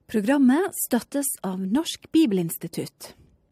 Programmet støttes av Norsk Bibelinstitutt.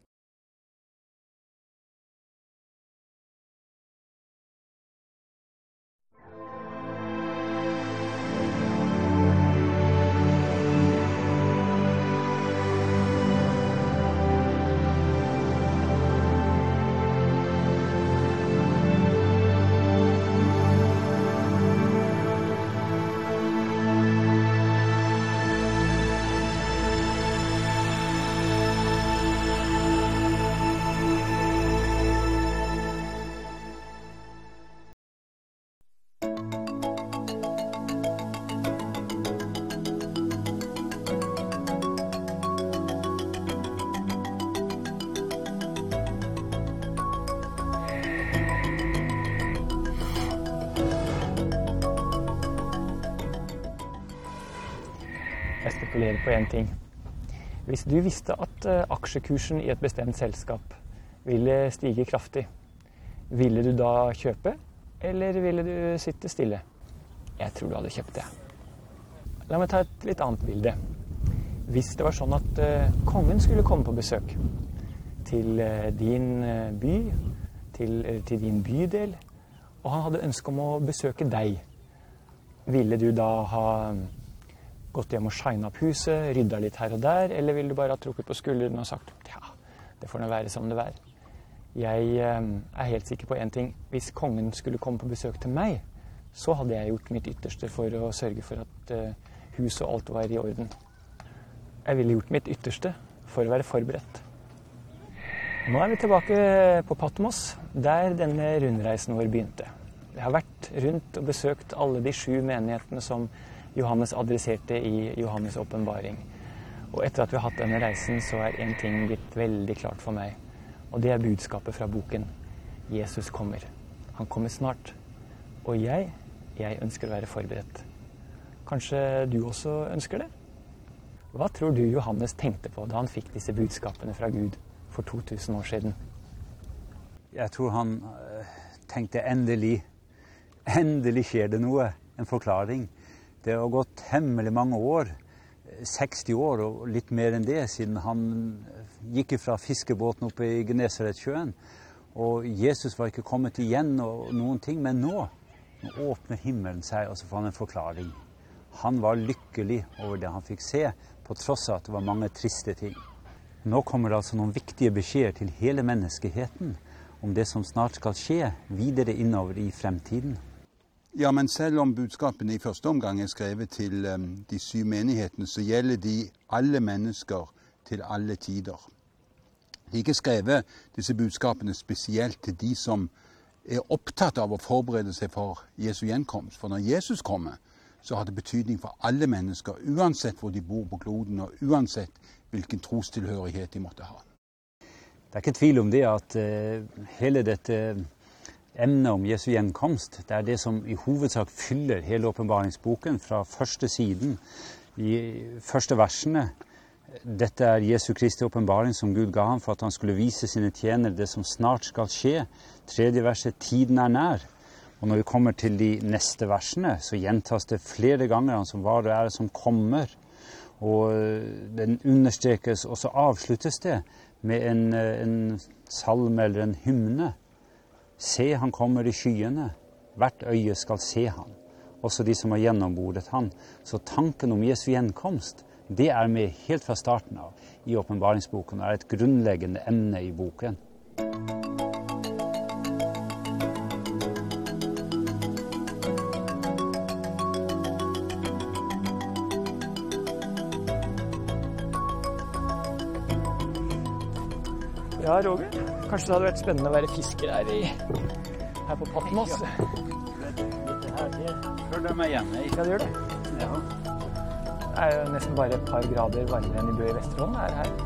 Jeg spekulerer på en ting. Hvis du visste at aksjekursen i et bestemt selskap ville stige kraftig, ville du da kjøpe, eller ville du sitte stille? Jeg tror du hadde kjøpt det. La meg ta et litt annet bilde. Hvis det var sånn at kongen skulle komme på besøk til din by, til din bydel, og han hadde ønske om å besøke deg, ville du da ha gått hjem og shine opp huset, rydda litt her og der, eller ville du bare ha trukket på skulderen og sagt, ja, det får nå være som det er. Jeg er helt sikker på en ting. Hvis kongen skulle komme på besøk til meg, så hadde jeg gjort mitt ytterste for å sørge for at huset og alt var i orden. Jeg ville gjort mitt ytterste for å være forberedt. Nå er vi tilbake på Patmos, der denne rundreisen vår begynte. Jeg har vært rundt og besøkt alle de 7 menighetene som Johannes adresserte i Johannes' åpenbaring. Og etter at vi har hatt denne reisen, så er en ting blitt veldig klart for meg. Og det er budskapet fra boken. Jesus kommer. Han kommer snart. Og jeg ønsker å være forberedt. Kanskje du også ønsker det? Hva tror du Johannes tenkte på da han fikk disse budskapene fra Gud for 2000 år siden? Jeg tror han tenkte endelig skjer det noe, en forklaring. Det har gått hemmelig mange år, 60 år og litt mer enn det, siden han gikk fra fiskebåten oppe i Genesaretsjøen. Og Jesus var ikke kommet igjen og noen ting, men nå åpner himmelen seg, og så får han en forklaring. Han var lykkelig over det han fikk se, på tross av at det var mange triste ting. Nå kommer det altså noen viktige beskjeder til hele menneskeheten om det som snart skal skje videre innover i fremtiden. Ja, men selv om budskapene i første omgang er skrevet til de 7 menighetene, så gjelder de alle mennesker til alle tider. De er ikke skrevet disse budskapene spesielt til de som er opptatt av å forberede seg for Jesu gjenkomst. For når Jesus kommer, så har det betydning for alle mennesker, uansett hvor de bor på kloden, og uansett hvilken trostilhørighet de måtte ha. Det er ikke tvil om det at hele dette emnet om Jesu gjenkomst, det er det som i hovedsak fyller hele åpenbaringsboken fra første siden, i første versene. Dette er Jesu Kristi åpenbaring som Gud ga ham for at han skulle vise sine tjenere det som snart skal skje. Tredje verset, tiden er nær. Og når vi kommer til de neste versene, så gjentas det flere ganger han som var og er som kommer. Og den understrekes, og så avsluttes det med en salme eller en hymne. Se, han kommer i skyene. Hvert øye skal se han. Også de som har gjennombordet han. Så tanken om Jesu gjenkomst, det er med helt fra starten av i åpenbaringsboken, og er et grunnleggende emne i boken. Ja, Roger. Kanskje det hadde vært spennende å være fisker her på Patmos. Dette her, det føler jeg meg hjemme i. Ja, det gjør det. Ja. Det er jo nesten bare et par grader varmere enn i Bø i Vesterålen. Det er her.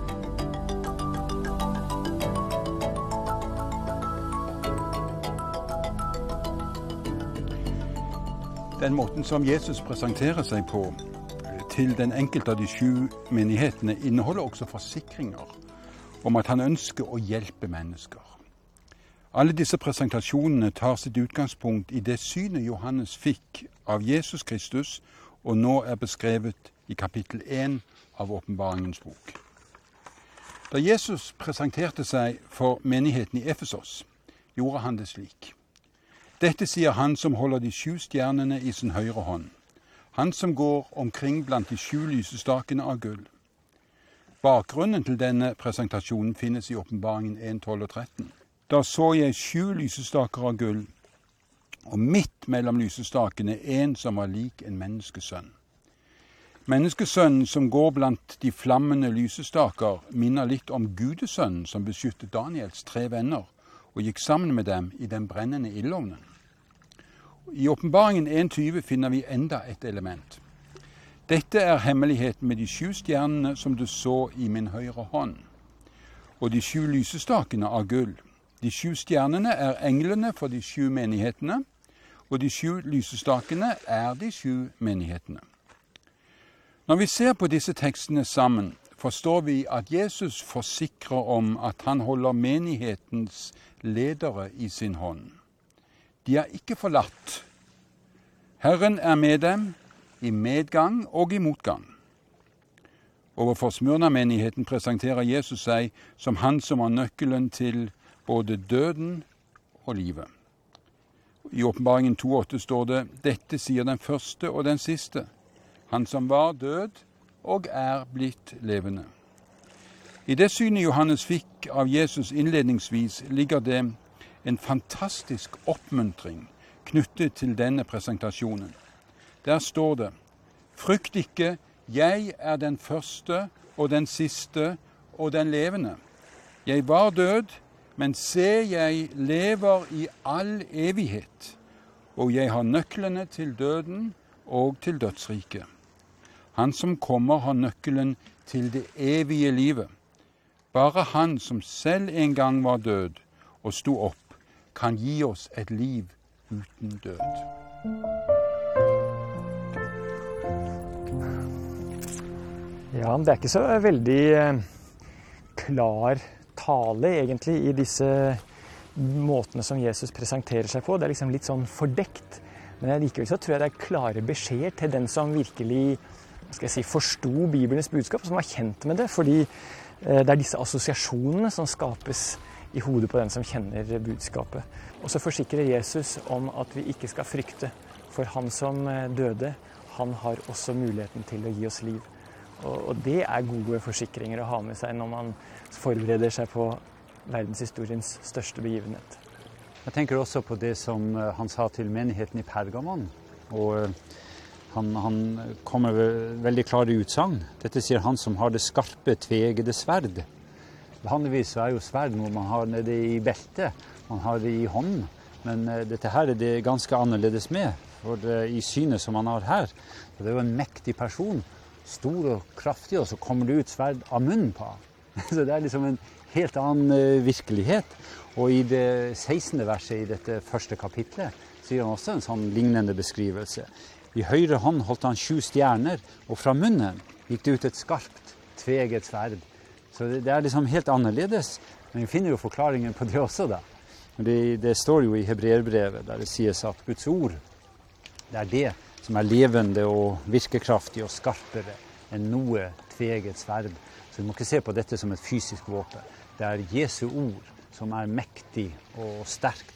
Den måten som Jesus presenterer seg på til den enkelte av de 7 menighetene inneholder også forsikringer om at han ønsker å hjelpe mennesker. Alle disse presentasjonene tar sitt utgangspunkt i det synet Johannes fikk av Jesus Kristus, og nå er beskrevet i kapittel 1 av Åpenbaringens bok. Da Jesus presenterte seg for menigheten i Efesos, gjorde han det slik. Dette sier han som holder de 7 stjernene i sin høyre hånd, han som går omkring blant de 7 lysestakene av gull. Bakgrunnen til denne presentasjonen finnes i Åpenbaringen 1, 12 og 13. Da så jeg 7 lysestaker av gull, og midt mellom lysestakene en som var lik en menneskesønn. Menneskesønnen som går blant de flammende lysestaker minner litt om Gudesønnen som beskyttet Daniels 3 venner og gikk sammen med dem i den brennende ildovnen. I Åpenbaringen 1,20 finner vi enda et element. Dette er hemmeligheten med de 7 stjernene som du så i min høyre hånd, og de 7 lysestakene av gull. De 7 stjernene er englene for de 7 menighetene, og de 7 lysestakene er de 7 menighetene. Når vi ser på disse tekstene sammen, forstår vi at Jesus forsikrer om at han holder menighetens ledere i sin hånd. De er ikke forlatt. Herren er med dem i medgang og i motgang. Overfor Smyrna-menigheten presenterer Jesus seg som han som har nøkkelen til både døden og livet. I Åpenbaringen 2,8 står det, dette sier den første og den siste, han som var død og er blitt levende. I det synet Johannes fikk av Jesus innledningsvis ligger det en fantastisk oppmuntring knyttet til denne presentasjonen. Der står det, frykt ikke, jeg er den første og den siste og den levende. Jeg var død, men se, jeg lever i all evighet, og jeg har nøklene til døden og til dødsriket. Han som kommer har nøkkelen til det evige livet. Bare han som selv en gang var død og sto opp, kan gi oss et liv uten død. Ja, det er ikke så veldig klar tale egentlig i disse måtene som Jesus presenterer seg på. Det er liksom litt sånn fordekt. Men likevel så tror jeg det er klare beskjeder til den som virkelig forsto Bibelens budskap, som var kjent med det. Fordi det er disse assosiasjonene som skapes i hodet på den som kjenner budskapet. Og så forsikrer Jesus om at vi ikke skal frykte, for han som døde, han har også muligheten til å gi oss liv. Og det er gode forsikringer å ha med seg når man forbereder seg på verdenshistoriens største begivenhet. Jeg tenker også på det som han sa til menigheten i Pergamon. Og han kommer med veldig klare utsagn. Dette sier han som har det skarpe, tvegede sverd. Vanligvis er jo sverd noe man har nede i beltet, man har det i hånden. Men dette her er det ganske annerledes med. For i synet som han har her, det er jo en mektig person, stor og kraftig, og så kommer det ut sverd av munnen på ham. Så det er liksom en helt annen virkelighet. Og i det 16. verset i dette første kapitlet sier han også en sånn lignende beskrivelse. I høyre hånd holdt han 7 stjerner, og fra munnen gikk det ut et skarpt, tveget sverd. Så det er liksom helt annerledes, men vi finner jo forklaringen på det også da. Det står jo i Hebreerbrevet, der det sies at Guds ord, det er det som er levende og virkekraftig og skarpere enn noe tveget sverd. Så vi må ikke se på dette som et fysisk våpen. Det er Jesu ord som er mektig og sterkt.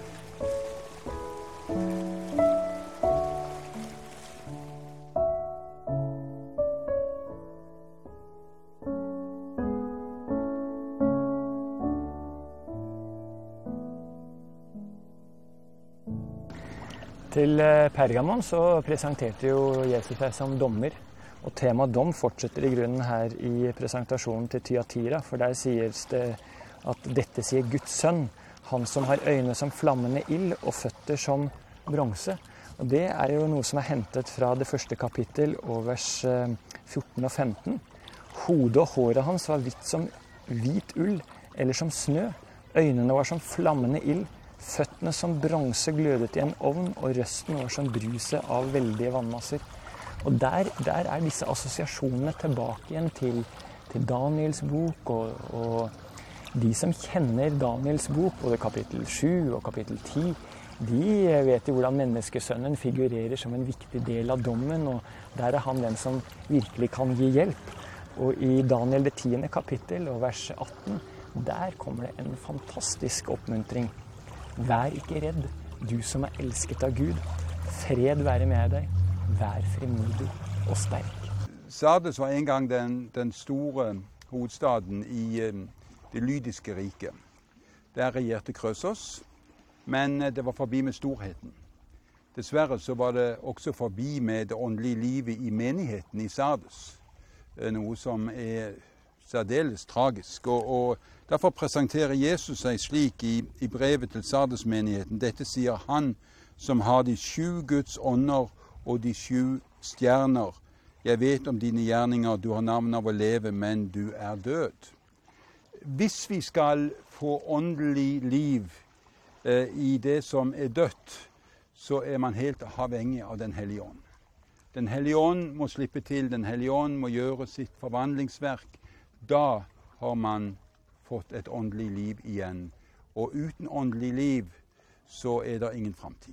Til Pergamon så presenterte jo Jesus seg som dommer, og temaet dom fortsetter i grunnen her i presentasjonen til Thyatira, for der sies det at dette sier Guds sønn, han som har øyne som flammende ild og føtter som bronse. Og det er jo noe som er hentet fra det første kapittel og vers 14 og 15. Hodet og håret hans var hvitt som hvit ull, eller som snø. Øynene var som flammende ild. Føttene som bronse glødet i en ovn, og røsten var som bruset av veldige vannmasser. Og der er disse assosiasjonene tilbake igjen til Daniels bok, og de som kjenner Daniels bok, både kapittel 7 og kapittel 10, De vet jo hvordan menneskesønnen figurerer som en viktig del av dommen, og der er han den som virkelig kan gi hjelp. Og i Daniel det 10. kapittel og vers 18, der kommer det en fantastisk oppmuntring. Vær ikke redd, du som er elsket av Gud. Fred være med deg. Vær frimodig og sterk. Sardes var en gang den store hovedstaden i det lydiske riket. Der regjerte Krøsos, men det var forbi med storheten. Dessverre så var det også forbi med det åndelige livet i menigheten i Sardes. Noe som er særdeles tragisk. Og derfor presenterer Jesus seg slik i brevet til Sardes-menigheten. Dette sier han som har de 7 Guds ånder og de 7 stjerner. Jeg vet om dine gjerninger, du har navn av å leve, men du er død. Hvis vi skal få åndelig liv i det som er dødt, så er man helt avhengig av Den hellige ånd. Den hellige ånd må slippe til, Den hellige ånd må gjøre sitt forvandlingsverk. Da har man fått et åndelig liv igjen. Og uten åndelig liv så er det ingen framtid.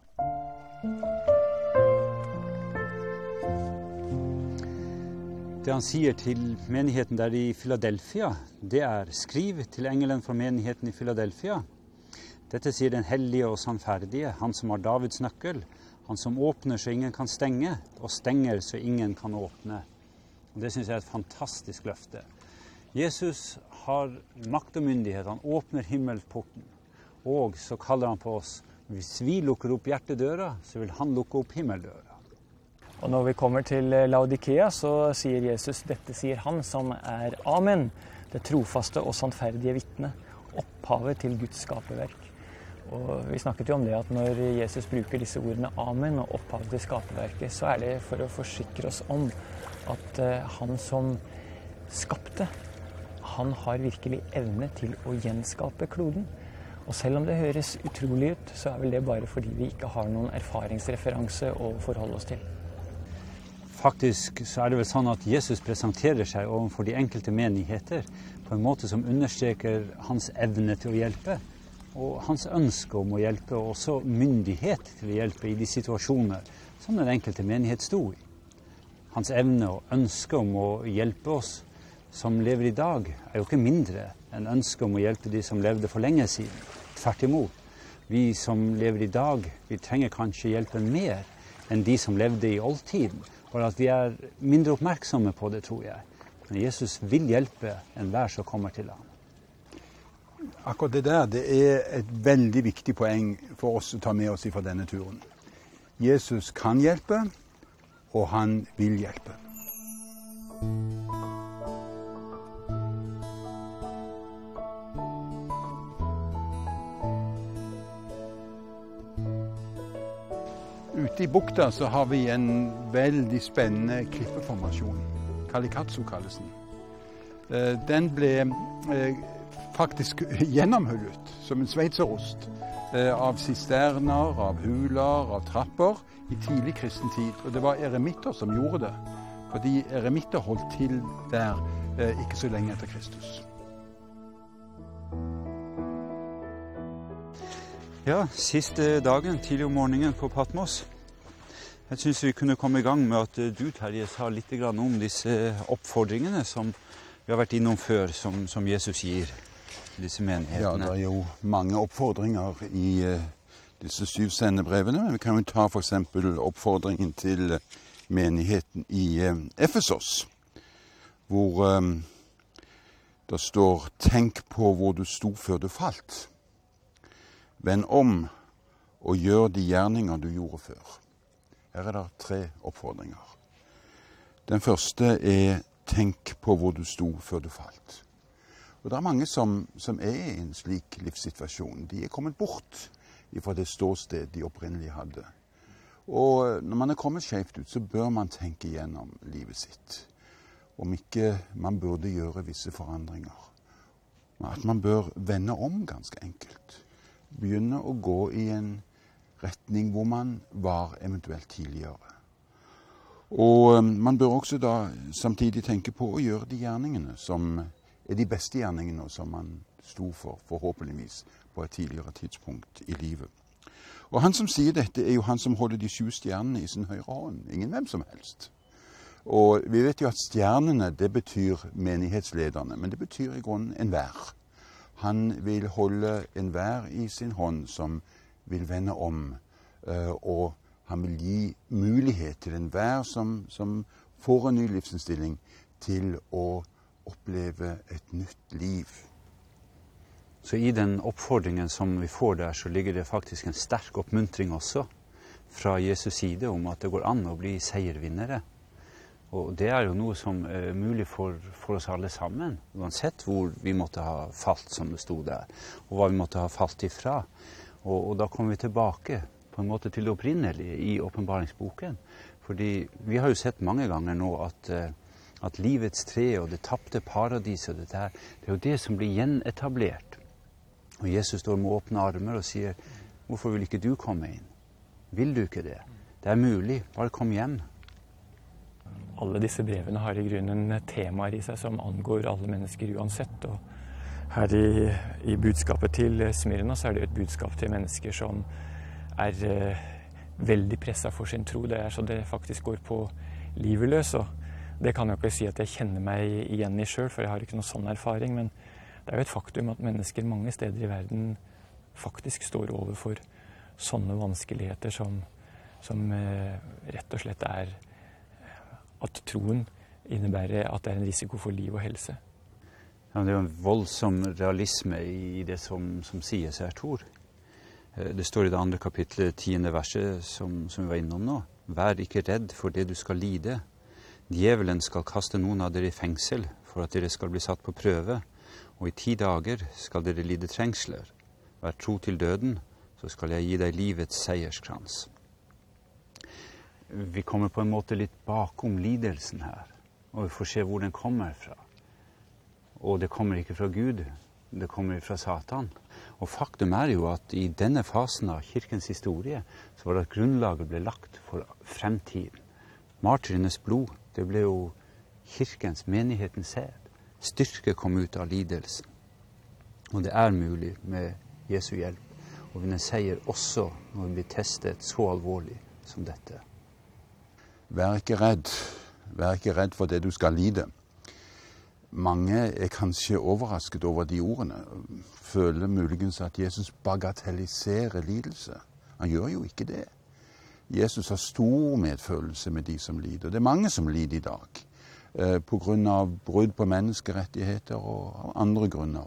Det han sier til menigheten der i Philadelphia, det er: skriv til engelen for menigheten i Philadelphia. Dette sier den hellige og sannferdige, han som har Davids nøkkel, han som åpner så ingen kan stenge, og stenger så ingen kan åpne. Og det synes jeg er et fantastisk løfte. Jesus har makt og myndighet, han åpner himmelporten, og så kaller han på oss. Hvis vi lukker opp hjertedøra, så vil han lukke opp himmeldøra. Og når vi kommer til Laodikea, så sier Jesus, dette sier han som er Amen, det trofaste og sannferdige vitne, opphavet til Guds skaperverk. Og vi snakket jo om det at når Jesus bruker disse ordene Amen og opphavet til skaperverket, så er det for å forsikre oss om at han som skapte, han har virkelig evne til å gjenskape kloden. Og selv om det høres utrolig ut, så er vel det bare fordi vi ikke har noen erfaringsreferanse å forholde oss til. Faktisk så er det vel sånn at Jesus presenterer seg overfor de enkelte menigheter på en måte som understreker hans evne til å hjelpe, og hans ønske om å hjelpe, og også myndighet til å hjelpe i de situasjoner som den enkelte menighet sto i. Hans evne og ønske om å hjelpe oss som lever i dag, er jo ikke mindre enn ønsket om å hjelpe de som levde for lenge siden. Tvert imot. Vi som lever i dag, vi trenger kanskje hjelpen mer enn de som levde i oldtiden. Bare at vi er mindre oppmerksomme på det, tror jeg. Men Jesus vil hjelpe enhver som kommer til ham. Akkurat det der, det er et veldig viktig poeng for oss å ta med oss fra denne turen. Jesus kan hjelpe, og han vil hjelpe. Ute i bukta så har vi en veldig spennende klippeformasjon. Kalikatsu kalles den. Den ble faktisk gjennomhullet som en sveitserost av sisterner, av huler, av trapper i tidlig kristen tid. Og det var eremitter som gjorde det, fordi eremitter holdt til der ikke så lenge etter Kristus. Ja, siste dagen, tidlig om morgenen på Patmos. Jeg synes vi kunne komme i gang med at du, Terje, sa litt om disse oppfordringene som vi har vært innom før, som Jesus gir disse menighetene. Ja, det er jo mange oppfordringer i disse 7 sendebrevene, men vi kan jo ta for eksempel oppfordringen til menigheten i Efesos, hvor det står: tenk på hvor du sto før du falt. Vend om og gjør de gjerninger du gjorde før. Her er det 3 oppfordringer. Den første er: tenk på hvor du sto før du falt. Og det er mange som er i en slik livssituasjon. De er kommet bort fra det ståsted de opprinnelig hadde. Og når man er kommet skjevt ut, så bør man tenke gjennom livet sitt. Om ikke man burde gjøre visse forandringer. At man bør vende om ganske enkelt. Begynne å gå i en retning hvor man var eventuelt tidligere. Og man bør også da samtidig tenke på å gjøre de gjerningene som er de beste gjerningene som man sto for, forhåpentligvis, på et tidligere tidspunkt i livet. Og han som sier dette, er jo han som holder de 7 stjernene i sin høyre hånd. Ingen hvem som helst. Og vi vet jo at stjernene, det betyr menighetslederne, men det betyr i grunnen enhver. Han vil holde enhver i sin hånd som vil vende om, og han vil gi mulighet til enhver som får en ny livsinnstilling til å oppleve et nytt liv. Så i den oppfordringen som vi får der, så ligger det faktisk en sterk oppmuntring også fra Jesus side om at det går an å bli seiervinnere. Og det er jo noe som er mulig for oss alle sammen, uansett hvor vi måtte ha falt, som det stod der, og hva vi måtte ha falt ifra. Og da kommer vi tilbake på en måte til det opprinnelige i åpenbaringsboken. Fordi vi har jo sett mange ganger nå at livets tre og det tapte paradiset, det er jo det som blir gjenetablert. Og Jesus står med åpne armer og sier, hvorfor vil ikke du komme inn? Vil du ikke det? Det er mulig, bare kom hjem. Alle disse brevene har i grunnen temaer i seg som angår alle mennesker uansett. Og her i budskapet til Smyrna så er det et budskap til mennesker som er veldig presset for sin tro. Det er så det faktisk går på livet løs. Og det kan jeg ikke si at jeg kjenner meg igjen i selv, for jeg har ikke noen sånn erfaring. Men det er jo et faktum at mennesker mange steder i verden faktisk står overfor sånne vanskeligheter som rett og slett er at troen innebærer at det er en risiko for liv og helse. Ja, det er jo en voldsom realisme i det som sies her, Tor. Det står i det 2. kapitlet, 10. verset, som vi var innom nå. Vær ikke redd for det du skal lide. Djevelen skal kaste noen av dere i fengsel for at dere skal bli satt på prøve, og i 10 dager skal dere lide trengsler. Vær tro til døden, så skal jeg gi deg livets seierskrans. Vi kommer på en måte litt bakom lidelsen her, og vi får se hvor den kommer fra. Og det kommer ikke fra Gud, det kommer fra Satan. Og faktum er jo at i denne fasen av kirkens historie, så var det at grunnlaget ble lagt for fremtiden. Martyrenes blod, det ble jo kirkens, menighetens sæd. Styrke kom ut av lidelsen. Og det er mulig med Jesu hjelp, og vinne seier også når vi blir testet så alvorlig som dette. Vær ikke redd. Vær ikke redd for det du skal lide. Mange er kanskje overrasket over de ordene. Føler muligens at Jesus bagatelliserer lidelse. Han gjør jo ikke det. Jesus har stor medfølelse med de som lider. Det er mange som lider i dag, på grunn av brudd på menneskerettigheter og av andre grunner.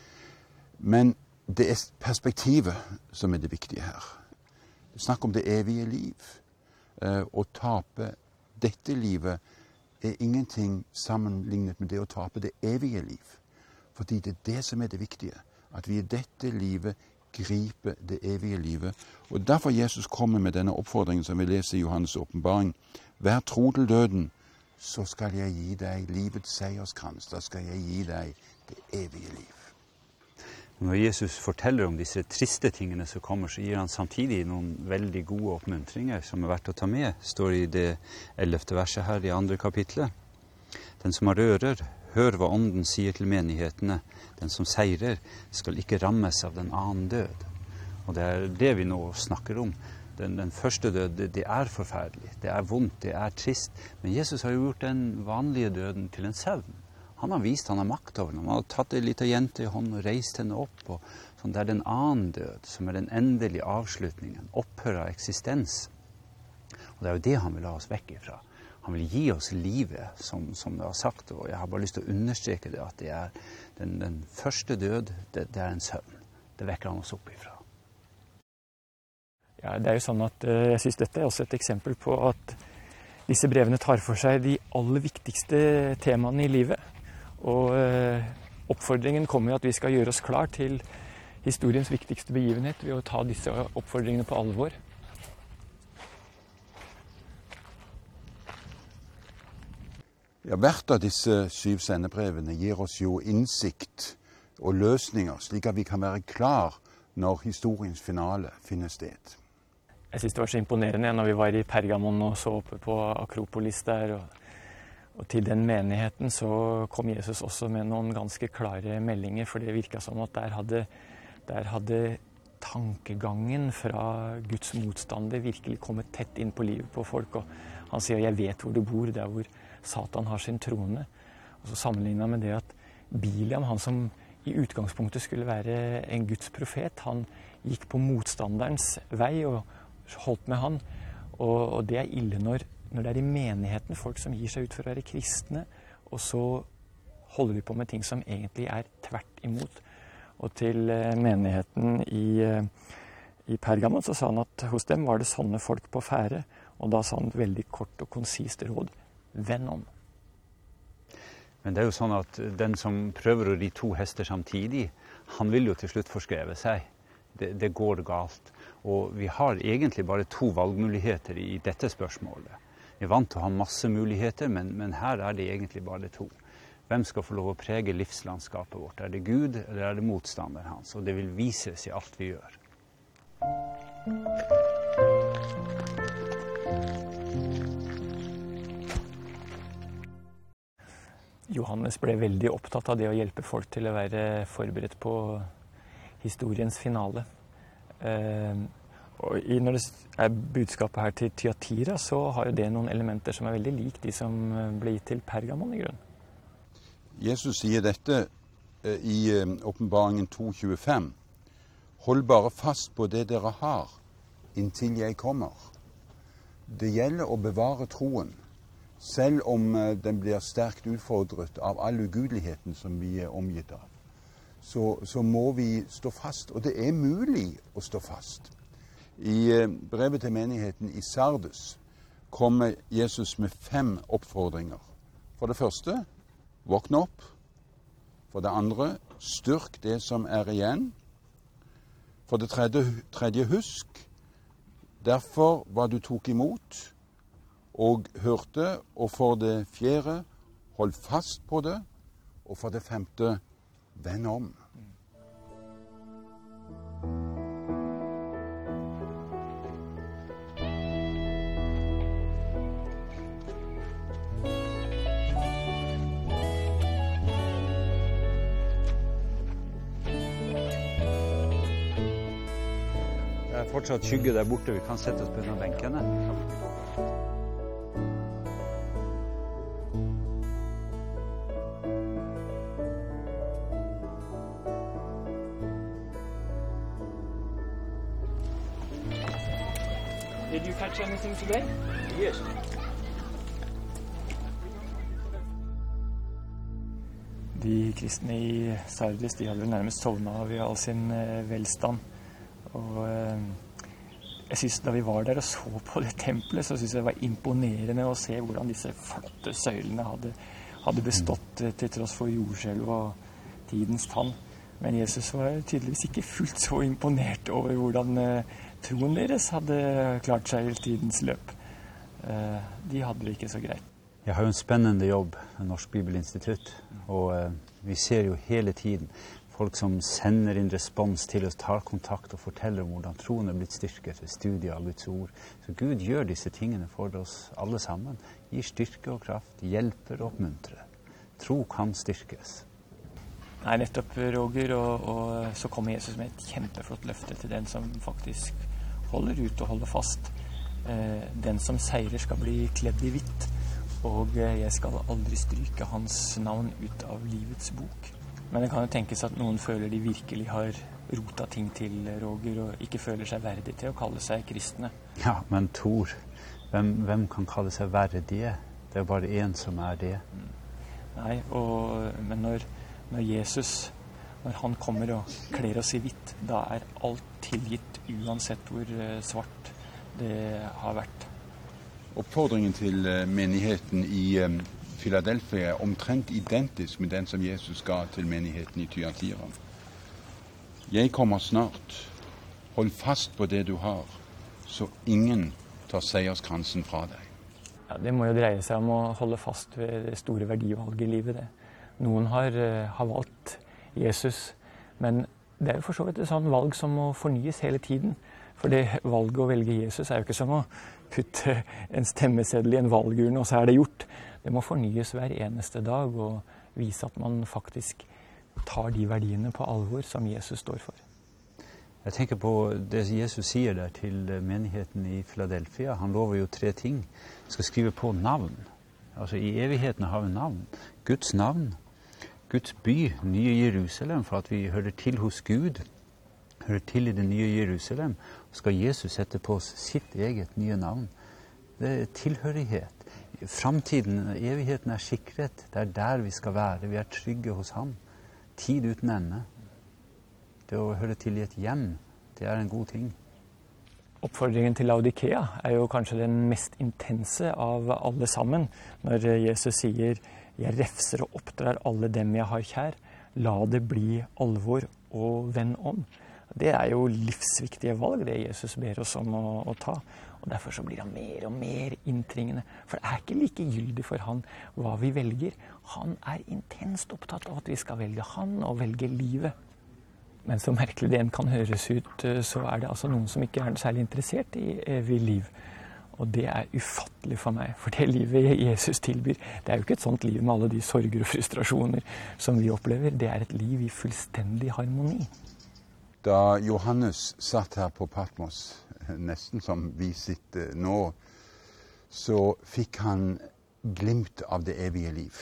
Men det er perspektivet som er det viktige her. Snakk om det evige liv. Å tape dette livet er ingenting sammenlignet med det å tape det evige liv. Fordi det er det som er det viktige. At vi i dette livet griper det evige livet. Og derfor Jesus kommer med denne oppfordringen som vi leser i Johannes' åpenbaring. Vær tro til døden, så skal jeg gi deg livets seierskrans. Da skal jeg gi deg det evige liv. Når Jesus forteller om disse triste tingene som kommer, så gir han samtidig noen veldig gode oppmuntringer som er verdt å ta med. Står i det 11. verset her i 2. kapitlet. Den som har ører, hør hva ånden sier til menighetene. Den som seirer skal ikke rammes av den annen død. Og det er det vi nå snakker om. Den første død, det er forferdelig. Det er vondt, det er trist. Men Jesus har jo gjort den vanlige døden til en søvn. Han har vist han har makt over den. Han har tatt en liten jente i hånden og reist henne opp. Og sånn, det er den annen død som er den endelige avslutningen. Opphør av eksistens. Og det er jo det han vil ha oss vekk ifra. Han vil gi oss livet, som det har sagt. Og jeg har bare lyst til å understreke det, at det er den første død, det er en søvn. Det vekker han oss opp ifra. Ja, det er jo sånn at jeg synes dette er også et eksempel på at disse brevene tar for seg de aller viktigste temaene i livet. Og oppfordringen kommer jo at vi skal gjøre oss klar til historiens viktigste begivenhet ved å ta disse oppfordringene på alvor. Ja, hvert av disse 7 sendebrevene gir oss jo innsikt og løsninger, slik at vi kan være klar når historiens finale finner sted. Jeg synes det var så imponerende når vi var i Pergamon og så oppe på Akropolis der, og til den menigheten så kom Jesus også med noen ganske klare meldinger, for det virket som at der hadde tankegangen fra Guds motstander virkelig kommet tett inn på livet på folk. Og han sier 'jeg vet hvor du bor', der hvor Satan har sin trone. Og så sammenlignet han med det at Biliam, han som i utgangspunktet skulle være en Guds profet, han gikk på motstanderens vei og holdt med han. Og det er ille når det er i menigheten folk som gir seg ut for å være kristne, og så holder de på med ting som egentlig er tvert imot. Og til menigheten i Pergamon så sa han at hos dem var det sånne folk på ferde, og da sa han et veldig kort og konsist råd: venn om. Men det er jo sånn at den som prøver å ri to hester samtidig, han vil jo til slutt forskreve seg. Det går galt. Og vi har egentlig bare to valgmuligheter i dette spørsmålet. Vi er vant til å ha masse muligheter, men her er det egentlig bare to. Hvem skal få lov å prege livslandskapet vårt? Er det Gud, eller er det motstanderen hans? Og det vil vises i alt vi gjør. Johannes ble veldig opptatt av det å hjelpe folk til å være forberedt på historiens finale. Og når det er budskapet her til Thyatira, så har jo det noen elementer som er veldig lik de som ble gitt til Pergamon i grunnen. Jesus sier dette i Åpenbaringen 2,25. Hold bare fast på det dere har, inntil jeg kommer. Det gjelder å bevare troen, selv om den blir sterkt utfordret av all ugudeligheten som vi er omgitt av. Så må vi stå fast, og det er mulig å stå fast. I brevet til menigheten i Sardes kommer Jesus med 5 oppfordringer. For det første, våkne opp. For det andre, styrk det som er igjen. For det tredje, husk derfor hva du tok imot og hørte. Og for det fjerde, hold fast på det. Og for det femte, vend om. Det er fortsatt skygge der borte. Vi kan sette oss på noen benkene. Did you catch anything today? Yes. De kristne i Sardes, de hadde nærmest sovnet av i all sin velstand. Og jeg synes da vi var der og så på det tempelet, så synes jeg det var imponerende å se hvordan disse flotte søylene hadde bestått til tross for jordskjelv og tidens tann. Men Jesus var tydeligvis ikke fullt så imponert over hvordan troen deres hadde klart seg i tidens løp. De hadde det ikke så greit. Jeg har jo en spennende jobb ved Norsk Bibelinstitutt, og vi ser jo hele tiden folk som sender inn respons til oss, tar kontakt og forteller om hvordan troen er blitt styrket ved studiet av Guds ord. Så Gud gjør disse tingene for oss alle sammen. Gir styrke og kraft, hjelper og oppmuntrer. Tro kan styrkes. Nei, nettopp, Roger, og så kommer Jesus med et kjempeflott løfte til den som faktisk holder ut og holder fast. Den som seirer skal bli kledd i hvitt, og jeg skal aldri stryke hans navn ut av livets bok. Men det kan jo tenkes at noen føler de virkelig har rotet ting til, Roger, og ikke føler seg verdig til å kalle seg kristne. Ja, men Tor, hvem kan kalle seg verdige? Det er bare en som er det. Nei, men når Jesus, når han kommer og kler oss i hvitt, da er alt tilgitt uansett hvor svart det har vært. Oppfordringen til menigheten i Philadelphia er omtrent identisk med den som Jesus ga til menigheten i Thyatira. Jeg kommer snart. Hold fast på det du har, så ingen tar seierskransen fra deg. Ja, det må jo dreie seg om å holde fast ved det store verdivalget i livet. Det. Noen har valgt Jesus, men det er jo for så vidt et sånt valg som må fornyes hele tiden. For det valget å velge Jesus er jo ikke som å putte en stemmeseddel i en valgurne, og så er det gjort. Det må fornyes hver eneste dag og vise at man faktisk tar de verdiene på alvor som Jesus står for. Jeg tenker på det Jesus sier der til menigheten i Philadelphia. Han lover jo 3 ting. Han skal skrive på navn. Altså i evigheten har vi navn. Guds navn, Guds by, nye Jerusalem, for at vi hører til hos Gud, hører til i det nye Jerusalem. Og skal Jesus sette på oss sitt eget nye navn. Det er tilhørighet. Framtiden, evigheten er sikret. Det er der vi skal være. Vi er trygge hos ham. Tid uten ende. Det å høre til i et hjem, det er en god ting. Oppfordringen til Laodikea er jo kanskje den mest intense av alle sammen. Når Jesus sier, jeg refser og oppdrar alle dem jeg har kjær, la det bli alvor og vend om. Det er jo livsviktige valg, det Jesus ber oss om å ta. Og derfor så blir han mer og mer inntringende. For det er ikke likegyldig for han hva vi velger. Han er intenst opptatt av at vi skal velge han og velge livet. Men så merkelig det en kan høres ut, så er det altså noen som ikke er særlig interessert i evig liv. Og det er ufattelig for meg, for det livet Jesus tilbyr, det er jo ikke et sånt liv med alle de sorger og frustrasjoner som vi opplever. Det er et liv i fullstendig harmoni. Da Johannes satt her på Patmos, nesten som vi sitter nå, så fikk han glimt av det evige liv.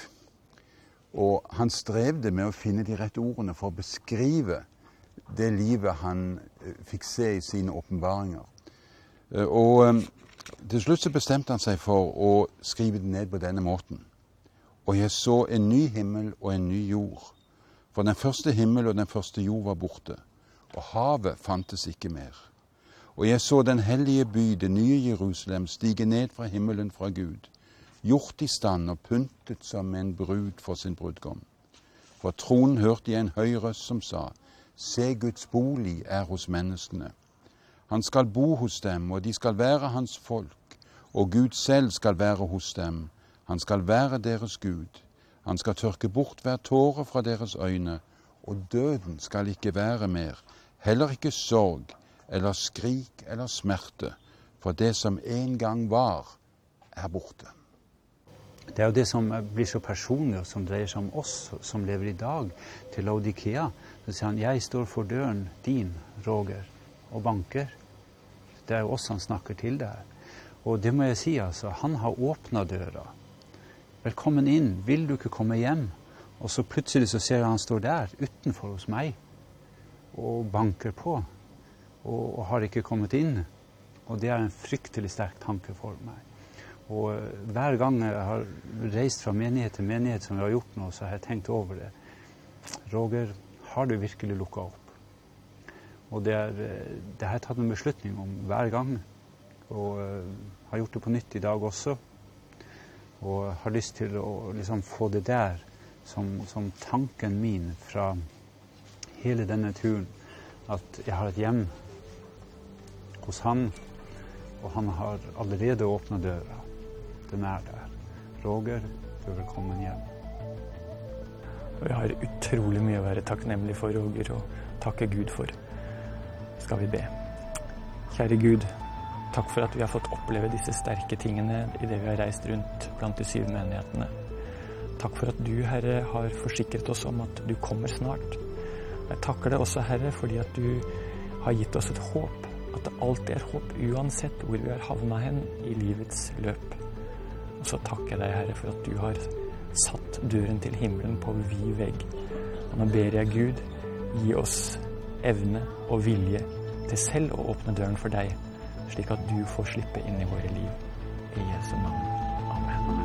Og han strevde med å finne de rette ordene for å beskrive det livet han fikk se i sine åpenbaringer. Og til slutt så bestemte han seg for å skrive det ned på denne måten. Og jeg så en ny himmel og en ny jord. For den første himmel og den første jord var borte, og havet fantes ikke mer. Og jeg så den hellige by, det nye Jerusalem, stige ned fra himmelen fra Gud, gjort i stand og pyntet som en brud for sin brudgom. Fra tronen hørte jeg en høy røst som sa, se, Guds bolig er hos menneskene. Han skal bo hos dem, og de skal være hans folk, og Gud selv skal være hos dem. Han skal være deres Gud. Han skal tørke bort hver tåre fra deres øyne, og døden skal ikke være mer, heller ikke sorg, eller skrik eller smerte, for det som en gang var, er borte. Det er jo det som blir så personlig, og som dreier seg om oss som lever i dag, til Laodikea. Så sier han, jeg står for døren din, Roger, og banker. Det er jo oss han snakker til der. Og det må jeg si, altså, han har åpnet døra. Velkommen inn, vil du ikke komme hjem? Og så plutselig så ser jeg han står der, utenfor hos meg, og banker på, og har ikke kommet inn. Og det er en fryktelig sterk tanke for meg. Og hver gang jeg har reist fra menighet til menighet som vi har gjort nå, så har jeg tenkt over det. Roger, har du virkelig lukket opp? Og det har jeg tatt en beslutning om hver gang, og har gjort det på nytt i dag også. Og har lyst til å liksom få det der som tanken min fra hele denne turen, at jeg har et hjem hos han, og han har allerede åpnet døra. Den er der. Roger, du er velkommen hjem. Og jeg har utrolig mye å være takknemlig for, Roger, og takke Gud for. Skal vi be. Kjære Gud, takk for at vi har fått oppleve disse sterke tingene i det vi har reist rundt blant de 7 menighetene. Takk for at du, Herre, har forsikret oss om at du kommer snart. Jeg takker deg også, Herre, fordi at du har gitt oss et håp, at det alltid er håp uansett hvor vi har havnet hen i livets løp. Og så takker jeg deg, Herre, for at du har satt døren til himmelen på vid vegg. Og nå ber jeg Gud, gi oss evne og vilje til selv å åpne døren for deg, slik at du får slippe inn i våre liv. I Jesu navn. Amen.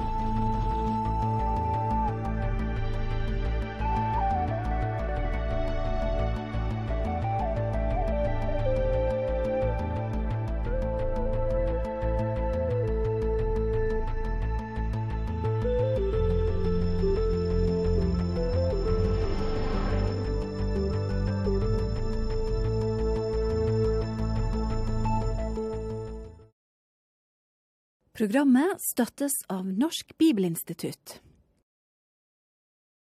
Programmet støttes av Norsk Bibelinstitutt.